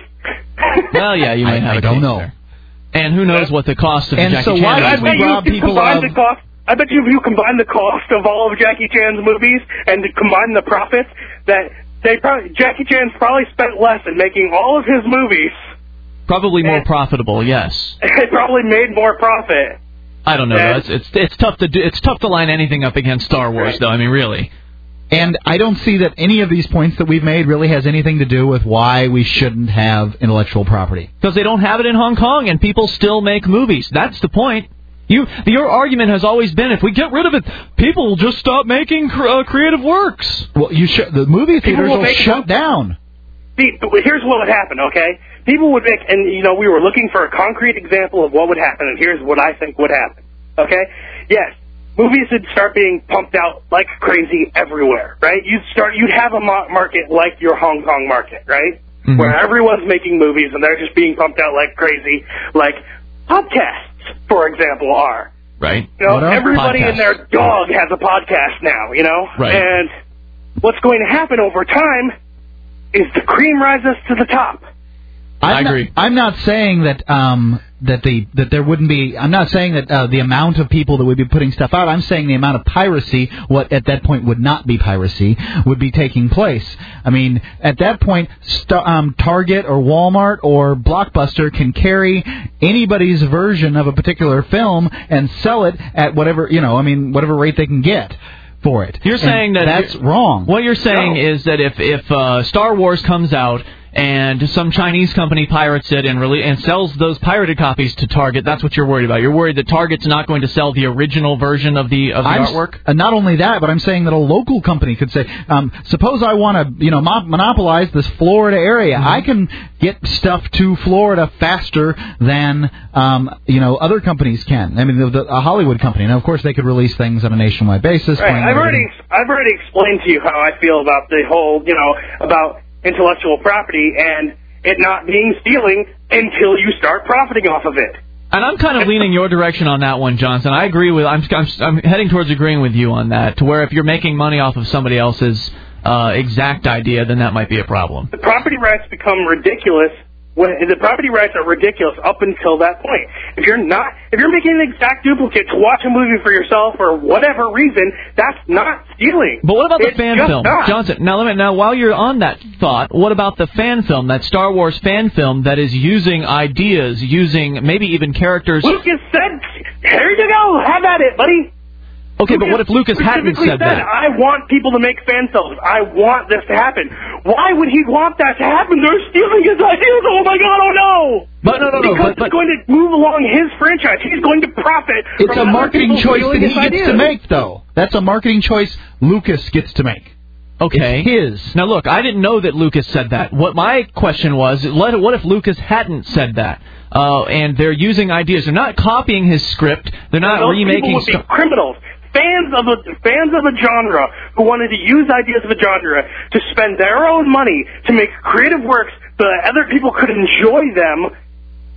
Well, yeah, you might I- have I a don't case know. there. And who knows what the cost of the And Jackie so Chan why I movies would bet we you rob if you people combine of- the cost. I bet you if you combine the cost of all of Jackie Chan's movies and combine the profits, that they probably Jackie Chan's probably spent less in making all of his movies. Probably more profitable, yes. They probably made more profit. I don't know. Yeah. though. It's, it's it's tough to do. It's tough to line anything up against Star Wars, though. I mean, really. And I don't see that any of these points that we've made really has anything to do with why we shouldn't have intellectual property. Because they don't have it in Hong Kong, and people still make movies. That's the point. You, your argument has always been, if we get rid of it, people will just stop making cr- uh, creative works. Well, you sh- the movie People theaters will will make- shut down. See, but here's what would happen, okay? People would make, and you know, we were looking for a concrete example of what would happen, and here's what I think would happen, okay? Yes, movies would start being pumped out like crazy everywhere, right? You'd start, you'd have a mo- market like your Hong Kong market, right? Mm-hmm. Where everyone's making movies and they're just being pumped out like crazy, like podcasts, for example, are. Right. You know, What are everybody podcasts? and their dog has a podcast now, you know? Right. And what's going to happen over time is the cream rises to the top. I'm I not, agree. I'm not saying that um, that the that there wouldn't be. I'm not saying that uh, the amount of people that would be putting stuff out. I'm saying the amount of piracy, what at that point would not be piracy, would be taking place. I mean, at that point, st- um, Target or Walmart or Blockbuster can carry anybody's version of a particular film and sell it at whatever you know. I mean, whatever rate they can get for it. You're And saying that that's you're- wrong. What you're saying No. is that if if uh, Star Wars comes out and some Chinese company pirates it and rele- and sells those pirated copies to Target, that's what you're worried about. You're worried that Target's not going to sell the original version of the of the I'm s- artwork. And not only that, but I'm saying that a local company could say, um, suppose I want to, you know, mo- monopolize this Florida area. Mm-hmm. I can get stuff to Florida faster than, um, you know, other companies can. I mean, the, the, a Hollywood company. Now, of course, they could release things on a nationwide basis. Right. playing I've everything. already, I've already explained to you how I feel about the whole, you know, about intellectual property and it not being stealing until you start profiting off of it. And I'm kind of leaning your direction on that one, Johnson. I agree with. I'm, I'm I'm heading towards agreeing with you on that. To where if you're making money off of somebody else's uh, exact idea, then that might be a problem. The property rights become ridiculous when the property rights are ridiculous up until that point. If you're not, if you're making an exact duplicate to watch a movie for yourself for whatever reason, that's not stealing. But what about the It's fan just film, not. Johnson? Now, let me, now, while you're on that thought, what about the fan film, that Star Wars fan film that is using ideas, using maybe even characters? Lucas said, "Here you go, have at it, buddy." Okay, but what if Lucas hadn't specifically said that? I want people to make fan films. I want this to happen. Why would he want that to happen? They're stealing his ideas. Oh my God! Oh no! But no, no, no. Because But, it's going to move along his franchise. He's going to profit. It's from a other marketing people choice that stealing he his gets ideas. to make, though. That's a marketing choice Lucas gets to make. okay. It's his. Now, look, I didn't know that Lucas said that. What my question was, let- what if Lucas hadn't said that? Uh, and they're using ideas. They're not copying his script. They're not Those remaking people would be stuff. criminals. Fans of a fans of a genre who wanted to use ideas of a genre to spend their own money to make creative works so that other people could enjoy them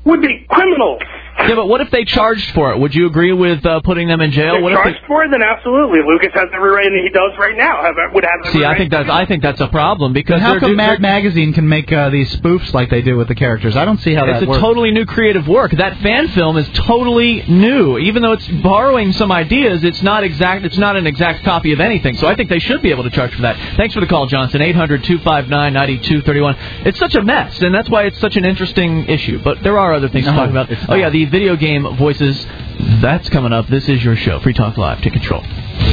would be criminals. Yeah, but what if they charged for it? Would you agree with uh, putting them in jail? If what charged if they... for it, then absolutely. Lucas has every right, and he does right now. Have, would have every See, I right. think that's I think that's a problem because How they're come do- Mad they're- Magazine can make uh, these spoofs like they do with the characters? I don't see how It's that a works. totally new creative work. That fan film is totally new. Even though it's borrowing some ideas, it's not exact. It's not an exact copy of anything. So I think they should be able to charge for that. Thanks for the call, Johnson. eight hundred two five nine nine two three one. It's such a mess, and that's why it's such an interesting issue. But there are other things No, to talk about. it's Oh, not. yeah, the video game voices. That's coming up. This is your show. Free Talk Live. Take control.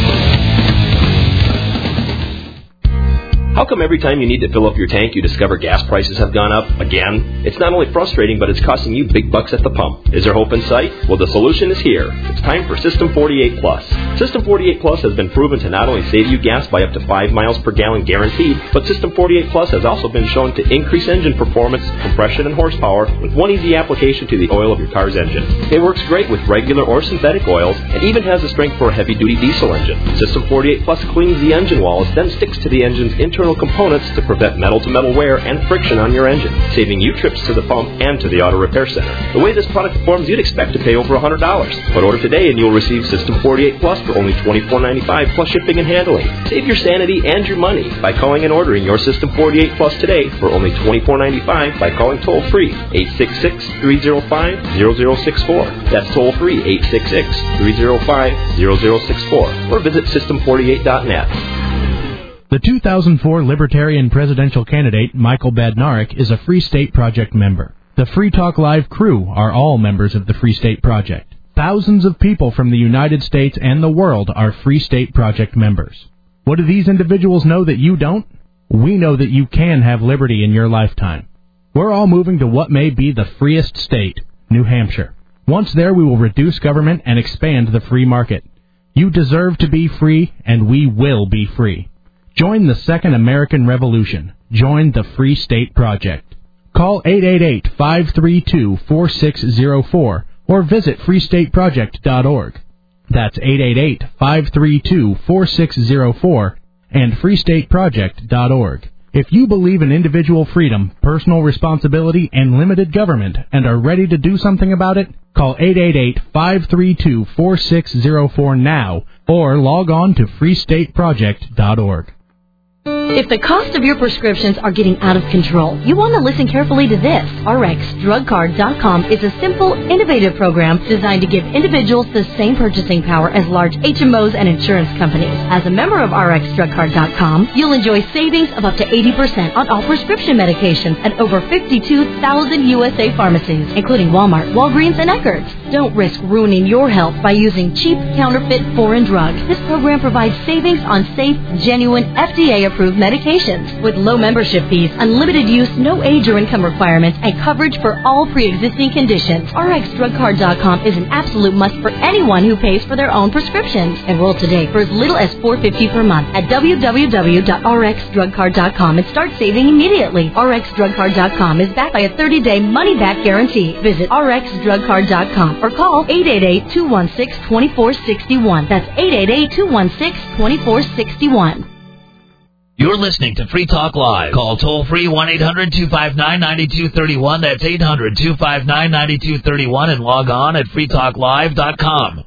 How come every time you need to fill up your tank, you discover gas prices have gone up again? It's not only frustrating, but it's costing you big bucks at the pump. Is there hope in sight? Well, the solution is here. It's time for System forty-eight Plus. System forty-eight Plus has been proven to not only save you gas by up to five miles per gallon guaranteed, but System forty-eight Plus has also been shown to increase engine performance, compression, and horsepower with one easy application to the oil of your car's engine. It works great with regular or synthetic oils and even has the strength for a heavy-duty diesel engine. System forty-eight Plus cleans the engine walls, then sticks to the engine's internal components to prevent metal-to-metal wear and friction on your engine, saving you trips to the pump and to the auto repair center. The way this product performs, you'd expect to pay over one hundred dollars. But order today and you'll receive System forty-eight Plus for only twenty-four ninety-five plus shipping and handling. Save your sanity and your money by calling and ordering your System forty-eight Plus today for only twenty-four ninety-five by calling toll-free eight six six, three oh five, zero zero six four. That's toll-free eight six six, three oh five, zero zero six four or visit system forty-eight dot net. The two thousand four Libertarian presidential candidate, Michael Badnarik, is a Free State Project member. The Free Talk Live crew are all members of the Free State Project. Thousands of people from the United States and the world are Free State Project members. What do these individuals know that you don't? We know that you can have liberty in your lifetime. We're all moving to what may be the freest state, New Hampshire. Once there, we will reduce government and expand the free market. You deserve to be free, and we will be free. Join the Second American Revolution. Join the Free State Project. Call eight eight eight, five three two, four six zero four or visit free state project dot org. That's eight eight eight, five three two, four six zero four and free state project dot org. If you believe in individual freedom, personal responsibility, and limited government and are ready to do something about it, call eight eight eight, five three two, four six zero four now or log on to free state project dot org. If the cost of your prescriptions are getting out of control, you want to listen carefully to this. R X drug card dot com is a simple, innovative program designed to give individuals the same purchasing power as large H M Os and insurance companies. As a member of R X drug card dot com, you'll enjoy savings of up to eighty percent on all prescription medications at over fifty-two thousand U S A pharmacies, including Walmart, Walgreens, and Eckerd's. Don't risk ruining your health by using cheap, counterfeit, foreign drugs. This program provides savings on safe, genuine, F D A-approved medications. With low membership fees, unlimited use, no age or income requirements, and coverage for all pre-existing conditions, R X drug card dot com is an absolute must for anyone who pays for their own prescriptions. Enroll today for as little as four dollars and fifty cents per month at w w w dot r x drug card dot com and start saving immediately. R X drug card dot com is backed by a thirty-day money-back guarantee. Visit r x drug card dot com or call eight eight eight, two one six, two four six one. That's eight eight eight, two one six, two four six one. You're listening to Free Talk Live. Call toll-free one eight hundred two five nine nine two three one. That's eight hundred two five nine nine two three one and log on at free talk live dot com.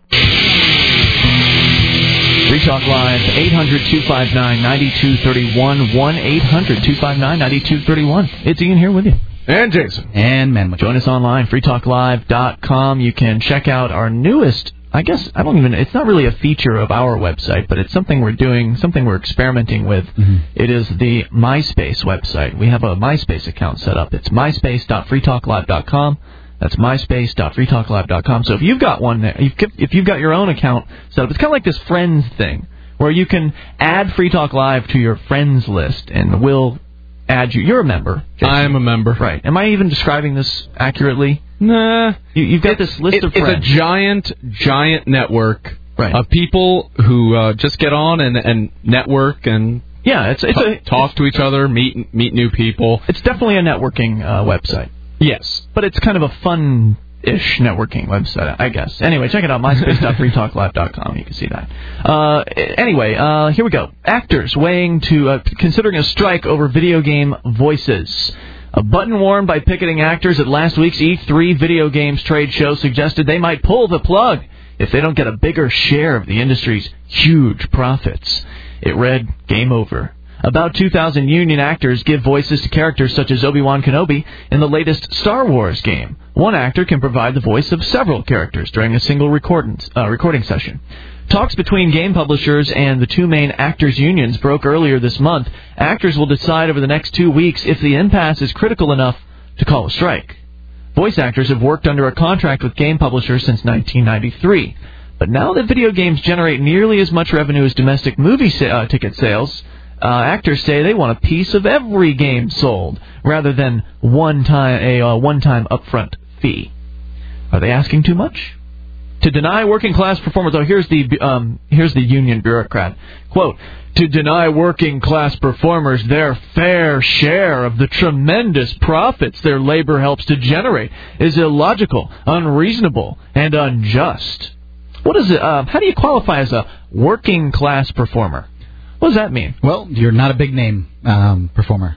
Free Talk Live, eight hundred two five nine nine two three one, one eight hundred two five nine nine two three one. It's Ian here with you. And Jason. And man, join us online, free talk live dot com. You can check out our newest, I guess, I don't even, it's not really a feature of our website, but it's something we're doing, something we're experimenting with. Mm-hmm. It is the MySpace website. We have a MySpace account set up. It's myspace dot free talk live dot com. That's myspace dot free talk live dot com. So if you've got one, if you've got your own account set up, it's kind of like this Friends thing, where you can add Free Talk Live to your Friends list, and we'll add you. You're a member, Jason. I'm a member. Right. Am I even describing this accurately? Nah. You, you've got this list it, of friends. It's a giant, giant network right. of people who uh, just get on and, and network and yeah, it's it's t- a talk it's, to each other, meet meet new people. It's definitely a networking uh, website. Yes, but it's kind of a fun-ish networking website, I guess. Anyway, check it out, myspace dot free talk live dot com. You can see that. Uh, anyway, uh, here we go. Actors weighing to uh, considering a strike over video game voices. A button worn by picketing actors at last week's E three video games trade show suggested they might pull the plug if they don't get a bigger share of the industry's huge profits. It read, "Game over." About two thousand union actors give voices to characters such as Obi-Wan Kenobi in the latest Star Wars game. One actor can provide the voice of several characters during a single recording, uh, recording session. Talks between game publishers and the two main actors' unions broke earlier this month. Actors will decide over the next two weeks if the impasse is critical enough to call a strike. Voice actors have worked under a contract with game publishers since nineteen ninety-three. But now that video games generate nearly as much revenue as domestic movie sa- uh, ticket sales, uh, actors say they want a piece of every game sold, rather than one time a uh, one-time upfront fee. Are they asking too much? To deny working-class performers, oh, here's the um, here's the union bureaucrat. Quote, to deny working-class performers their fair share of the tremendous profits their labor helps to generate is illogical, unreasonable, and unjust. What is it? Uh, how do you qualify as a working-class performer? What does that mean? Well, you're not a big-name um, performer.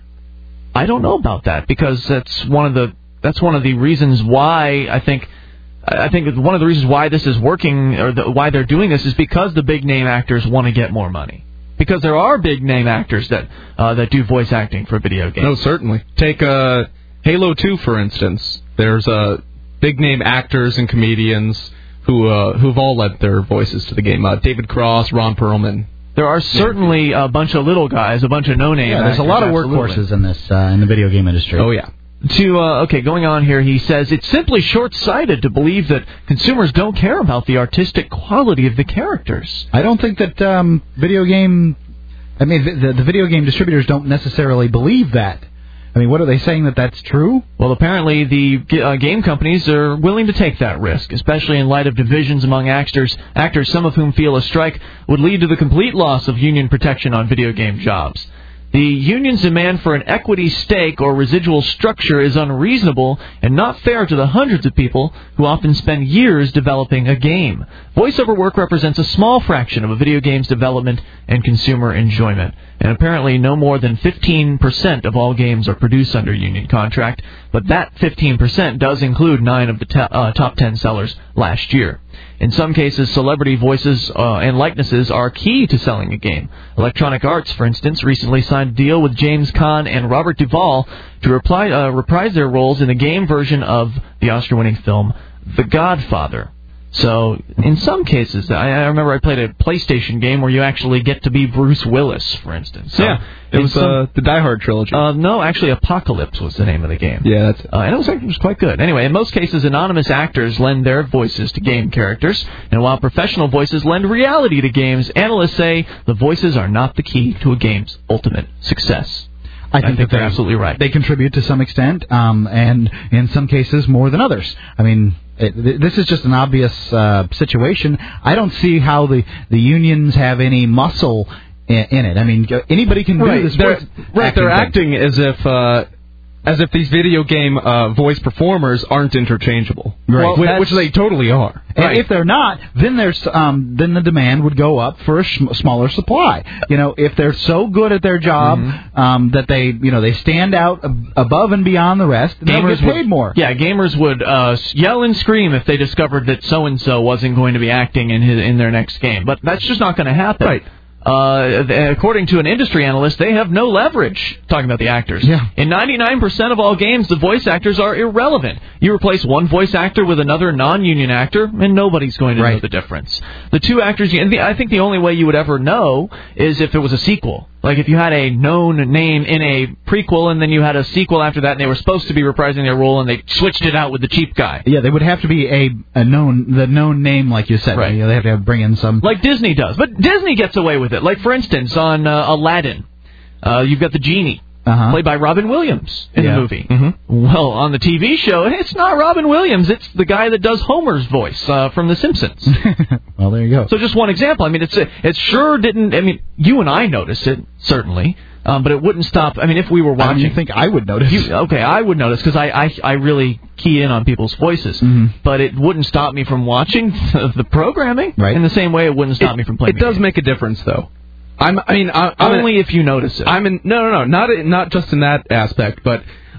I don't know about that, because that's one of the that's one of the reasons why I think. I think one of the reasons why this is working, or the, why they're doing this, is because the big-name actors want to get more money. Because there are big-name actors that uh, that do voice acting for video games. No, certainly. Take uh, Halo two, for instance. There's uh, big-name actors and comedians who uh, who've all lent their voices to the game. Uh, David Cross, Ron Perlman. There are certainly a bunch of little guys, a bunch of no-name Yeah, there's actors, a lot of absolutely. workhorses in this uh, in the video game industry. Oh, yeah. To uh, okay, going on here, he says it's simply short-sighted to believe that consumers don't care about the artistic quality of the characters. I don't think that um, video game. I mean, the, the video game distributors don't necessarily believe that. I mean, what are they saying, that that's true? Well, apparently the uh, game companies are willing to take that risk, especially in light of divisions among actors, actors, some of whom feel a strike would lead to the complete loss of union protection on video game jobs. The union's demand for an equity stake or residual structure is unreasonable and not fair to the hundreds of people who often spend years developing a game. Voiceover work represents a small fraction of a video game's development and consumer enjoyment, and apparently no more than fifteen percent of all games are produced under union contract, but that fifteen percent does include nine of the te- uh, top ten sellers last year. In some cases, celebrity voices uh, and likenesses are key to selling a game. Electronic Arts, for instance, recently signed a deal with James Caan and Robert Duvall to reply, uh, reprise their roles in the game version of the Oscar-winning film The Godfather. So, in some cases, I, I remember I played a PlayStation game where you actually get to be Bruce Willis, for instance. So yeah, it was some, uh, the Die Hard trilogy. Uh, no, actually, Apocalypse was the name of the game. Yeah, that's it. Uh, and it was, it was quite good. Anyway, in most cases, anonymous actors lend their voices to game characters, and while professional voices lend reality to games, analysts say the voices are not the key to a game's ultimate success. I think, I think that they're absolutely right. They contribute to some extent, um, and in some cases more than others. I mean, it, this is just an obvious uh, situation. I don't see how the, the unions have any muscle in, in it. I mean, anybody can do right. this. They're, voice right, acting they're thing. acting as if uh, as if these video game uh, voice performers aren't interchangeable, Right. Well, which they totally are. And Right. if they're not, then there's um, then the demand would go up for a sh- smaller supply. You know, if they're so good at their job Mm-hmm. um, that they you know they stand out ab- above and beyond the rest, then they Gamers get paid would, more. Yeah, gamers would uh, yell and scream if they discovered that so-and-so wasn't going to be acting in his, in their next game. But that's just not going to happen. Right. Uh, according to an industry analyst, they have no leverage, talking about the actors. Yeah. In ninety-nine percent of all games, the voice actors are irrelevant. You replace one voice actor with another non-union actor, and nobody's going to Right. know the difference. The two actors, and the, I think the only way you would ever know is if there was a sequel. Like if you had a known name in a prequel, and then you had a sequel after that, and they were supposed to be reprising their role, and they switched it out with the cheap guy. Yeah, they would have to be a, a known the known name, like you said. Right. You know, they have to have, bring in some. Like Disney does. But Disney gets away with it. Like, for instance, on uh, Aladdin, uh, you've got the genie, uh-huh. played by Robin Williams in Yeah. the movie. Mm-hmm. Well, on the T V show, it's not Robin Williams. It's the guy that does Homer's voice uh, from The Simpsons. Well, there you go. So just one example. I mean, it's it sure didn't. I mean, you and I noticed it, certainly. Um, but it wouldn't stop. I mean, if we were watching, I mean, you think I would notice? You, okay, I would notice because I, I I really key in on people's voices. Mm-hmm. But it wouldn't stop me from watching the, the programming. Right. In the same way, it wouldn't stop it, me from playing. It does make a difference, though. I'm. I mean, I, I'm only in, if you notice it. I'm in. No, no, no. Not not just in that aspect, but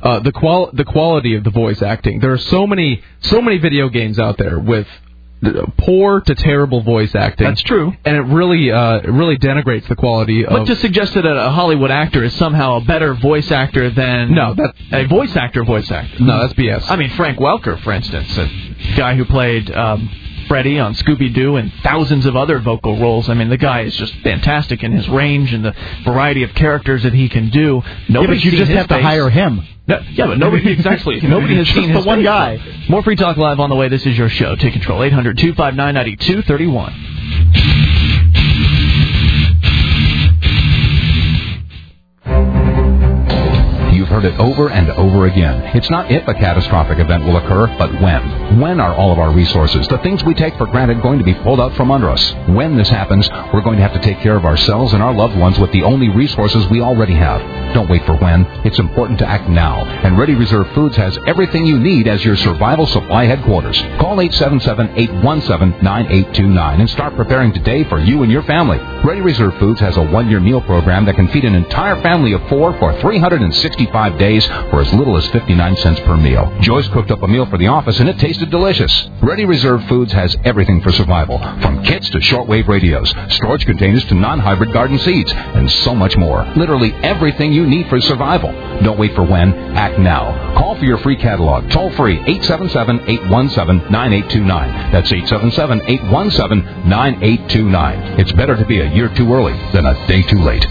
uh, the qual the quality of the voice acting. There are so many so many video games out there with poor to terrible voice acting. That's true. And it really uh, it really denigrates the quality But of... to suggest that a Hollywood actor is somehow a better voice actor than No, that... a voice actor voice actor. No, that's B S. I mean, Frank Welker, for instance, a guy who played um, Freddy on Scooby-Doo and thousands of other vocal roles. I mean, the guy is just fantastic in his range and the variety of characters that he can do. Nobody's yeah, but you seen just his have face. to hire him. No, yeah, but nobody exactly. Nobody has seen his the one face. guy. More Free Talk Live on the way. This is your show. Take control. eight hundred two five nine nine two three one. You've heard it over and over again. It's not if a catastrophic event will occur, but when. When are all of our resources, the things we take for granted, going to be pulled out from under us? When this happens, we're going to have to take care of ourselves and our loved ones with the only resources we already have. Don't wait for when. It's important to act now. And Ready Reserve Foods has everything you need as your survival supply headquarters. Call eight seven seven, eight one seven, nine eight two nine and start preparing today for you and your family. Ready Reserve Foods has a one-year meal program that can feed an entire family of four for three hundred sixty-five days for as little as fifty-nine cents per meal. Joyce cooked up a meal for the office and it tasted delicious. Ready Reserve Foods has everything for survival, from kits to shortwave radios, storage containers to non-hybrid garden seeds, and so much more. Literally everything you need for survival. Don't wait for when. Act now. Call for your free catalog. Toll free eight seven seven, eight one seven, nine eight two nine. That's eight seven seven, eight one seven, nine eight two nine. It's better to be a year too early than a day too late.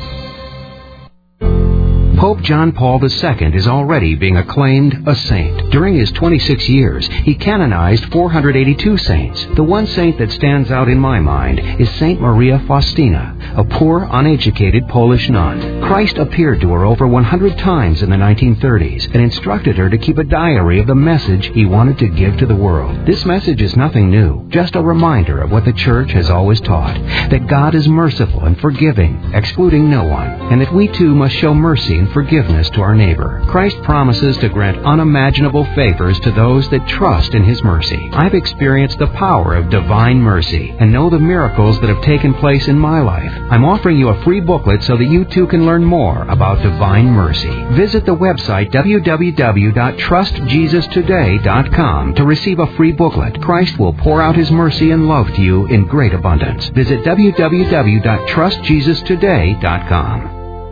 Pope John Paul the Second is already being acclaimed a saint. During his twenty-six years, he canonized four hundred eighty-two saints. The one saint that stands out in my mind is Saint Maria Faustina, a poor, uneducated Polish nun. Christ appeared to her over one hundred times in the nineteen thirties and instructed her to keep a diary of the message he wanted to give to the world. This message is nothing new, just a reminder of what the Church has always taught, that God is merciful and forgiving, excluding no one, and that we too must show mercy and forgiveness to our neighbor. Christ promises to grant unimaginable favors to those that trust in His mercy. I've experienced the power of divine mercy and know the miracles that have taken place in my life. I'm offering you a free booklet so that you too can learn more about divine mercy. Visit the website w w w dot trust jesus today dot com to receive a free booklet. Christ will pour out His mercy and love to you in great abundance. Visit w w w dot trust jesus today dot com.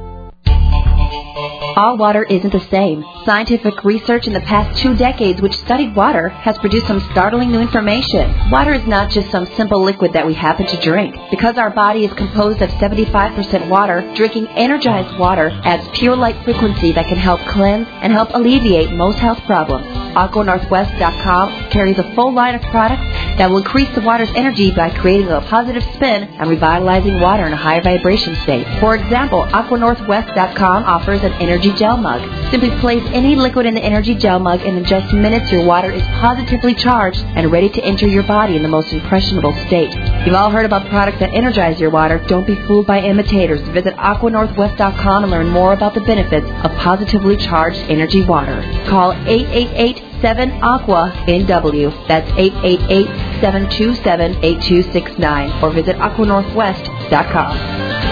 All water isn't the same. Scientific research in the past two decades which studied water has produced some startling new information. Water is not just some simple liquid that we happen to drink. Because our body is composed of seventy-five percent water, drinking energized water adds pure light frequency that can help cleanse and help alleviate most health problems. Aqua Northwest dot com carries a full line of products that will increase the water's energy by creating a positive spin and revitalizing water in a higher vibration state. For example, Aqua Northwest dot com offers an energy gel mug. Simply place any liquid in the energy gel mug and in just minutes your water is positively charged and ready to enter your body in the most impressionable state. You've all heard about products that energize your water. Don't be fooled by imitators. Visit Aqua Northwest dot com and learn more about the benefits of positively charged energy water. Call eight eight eight, seven, aqua N W. That's eight eight eight, seven two seven, eight two six nine or visit Aqua Northwest dot com.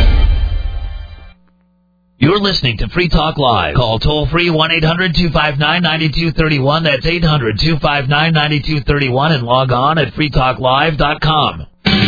You're listening to Free Talk Live. Call toll-free one eight hundred two five nine nine two three one. That's eight hundred two five nine nine two three one and log on at free talk live dot com.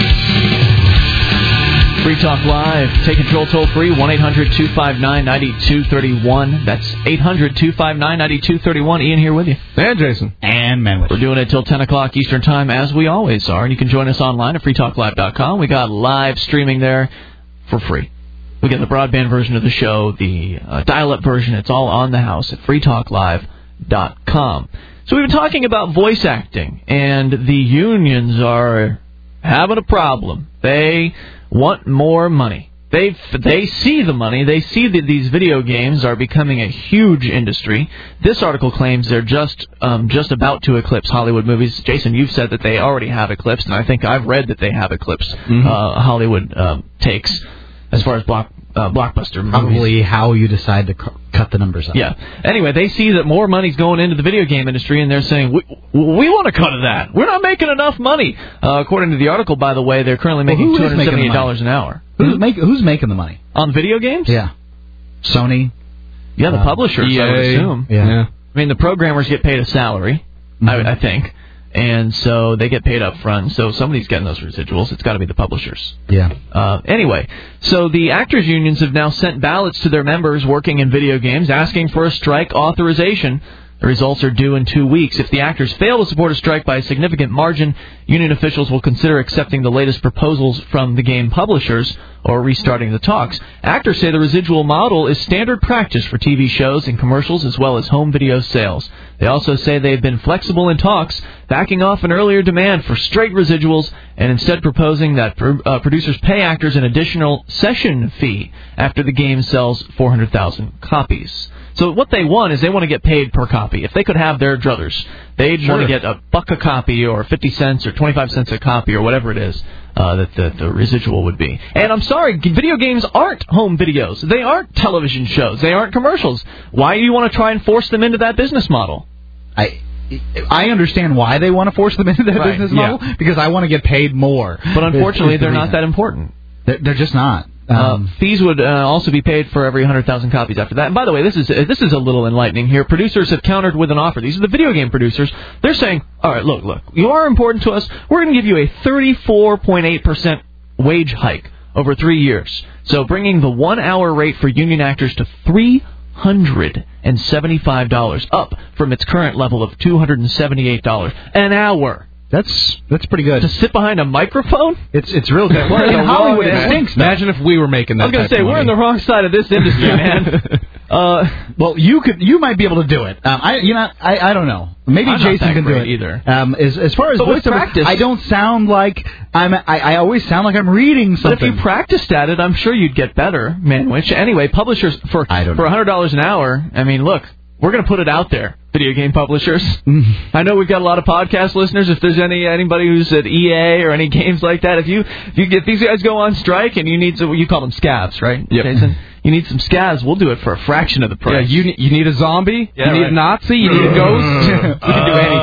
Free Talk Live. Take control toll-free, one eight hundred two five nine nine two three one. That's eight hundred two five nine nine two three one. Ian here with you. And Jason. And Manwich. We're doing it till ten o'clock Eastern Time, as we always are. And you can join us online at free talk live dot com. We got live streaming there for free. We got the broadband version of the show, the uh, dial-up version. It's all on the house at free talk live dot com. So we've been talking about voice acting, and the unions are having a problem. They want more money. They they see the money. They see that these video games are becoming a huge industry. This article claims they're just um, just about to eclipse Hollywood movies. Jason, you've said that they already have eclipsed, and I think I've read that they have eclipsed mm-hmm. uh, Hollywood um, takes. As far as block, uh, blockbuster movies. Probably how you decide to cu- cut the numbers up. Yeah. Anyway, they see that more money's going into the video game industry, and they're saying, we, we want a cut of that. We're not making enough money. Uh, according to the article, by the way, they're currently making well, two hundred seventy-eight dollars an hour. Who's, make, who's making the money? On video games? Yeah. Sony, Yeah, the Uh, publishers, I would E A, assume. Yeah. Yeah. I mean, the programmers get paid a salary, Mm-hmm. I, I think, and so they get paid up front. So somebody's getting those residuals. It's got to be the publishers. Yeah. Uh, anyway, so the actors' unions have now sent ballots to their members working in video games asking for a strike authorization. The results are due in two weeks. If the actors fail to support a strike by a significant margin, union officials will consider accepting the latest proposals from the game publishers or restarting the talks. Actors say the residual model is standard practice for T V shows and commercials as well as home video sales. They also say they've been flexible in talks, backing off an earlier demand for straight residuals and instead proposing that pro- uh, producers pay actors an additional session fee after the game sells four hundred thousand copies. So what they want is they want to get paid per copy. If they could have their druthers, they'd Sure. want to get a buck a copy or fifty cents or twenty-five cents a copy or whatever it is uh, that the, the residual would be. And I'm sorry, video games aren't home videos. They aren't television shows. They aren't commercials. Why do you want to try and force them into that business model? I I understand why they want to force them into that Right, business yeah. model, because I want to get paid more. But unfortunately, is the they're not reason. that important. They're, they're just not. Uh, Um, fees would uh, also be paid for every one hundred thousand copies after that. And by the way, this is uh, this is a little enlightening here. Producers have countered with an offer. These are the video game producers. They're saying, all right, look, look, you are important to us. We're going to give you a thirty-four point eight percent wage hike over three years. So bringing the one-hour rate for union actors to three hundred seventy-five dollars, up from its current level of two hundred seventy-eight dollars an hour. That's that's pretty good. To sit behind a microphone? It's it's real good. We're in in the Hollywood, wrong- it stinks. though. Imagine if we were making that I was going type to say, of we're money. in the wrong side of this industry, man. Uh, well, you could, you might be able to do it. Um, I, you know, I, I don't know. Maybe I'm not Jason that can do great it either. Um, as as far as But with voiceover, practice- I don't sound like I'm. I, I always sound like I'm reading But if something. you practiced at it, I'm sure you'd get better, man. Which anyway, publishers for I don't for know. one hundred dollars an hour. I mean, look, we're going to put it out there. Video game publishers. I know we've got a lot of podcast listeners. If there's any anybody who's at E A or any games like that, if you if you get these guys go on strike and you need to, you call them scabs, right, Yep. Jason? You need some scabs. We'll do it for a fraction of the Yeah, price. you ne- you need a zombie, Yeah, you need right. a Nazi, you need a ghost. we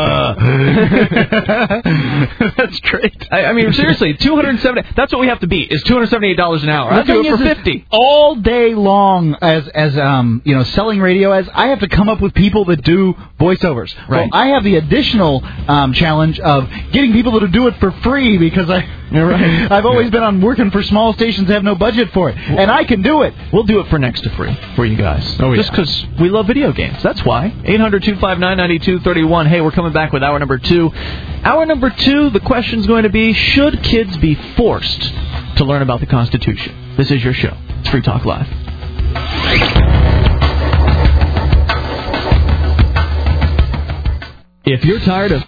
can do anything. That's great. I, I mean, seriously, two hundred seventy. That's what we have to beat. Is two hundred seventy-eight dollars an hour. The I'll do thing it for is, is fifty. all day long as as um you know selling radio as I have to come up with people that do voiceovers. Right. Well, I have the additional um, challenge of getting people to do it for free because I You're right. I've always been on working for small stations that have no budget for it, and I can do it. We'll do it for next to free for you guys. Oh, yeah. Just because we love video games. That's why. eight hundred two five nine nine two three one. Hey, we're coming back with hour number two. Hour number two, the question's going to be, should kids be forced to learn about the Constitution? This is your show. It's Free Talk Live. If you're tired of